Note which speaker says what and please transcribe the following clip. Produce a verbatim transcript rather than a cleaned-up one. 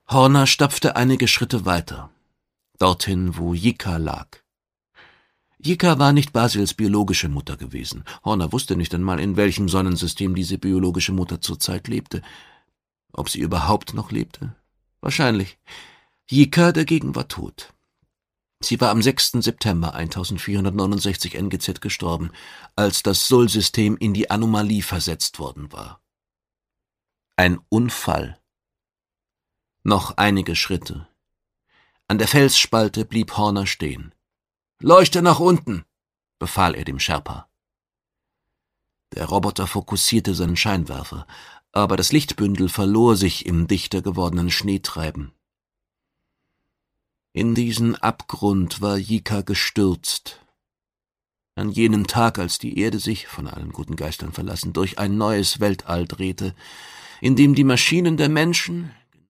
Speaker 1: Horner stapfte einige Schritte weiter, dorthin, wo Jicka lag. Jicka war nicht Basils biologische Mutter gewesen. Horner wusste nicht einmal, in welchem Sonnensystem diese biologische Mutter zurzeit lebte. Ob sie überhaupt noch lebte? Wahrscheinlich. Jicka dagegen war tot. Sie war am sechsten September eintausendvierhundertneunundsechzig N G Z gestorben, als das Sol-System in die Anomalie versetzt worden war. Ein Unfall. Noch einige Schritte. An der Felsspalte blieb Horner stehen. »Leuchte nach unten«, befahl er dem Sherpa. Der Roboter fokussierte seinen Scheinwerfer, aber das Lichtbündel verlor sich im dichter gewordenen Schneetreiben. In diesen Abgrund war Jicka gestürzt. An jenem Tag, als die Erde sich, von allen guten Geistern verlassen, durch ein neues Weltall drehte, in dem die Maschinen der Menschen,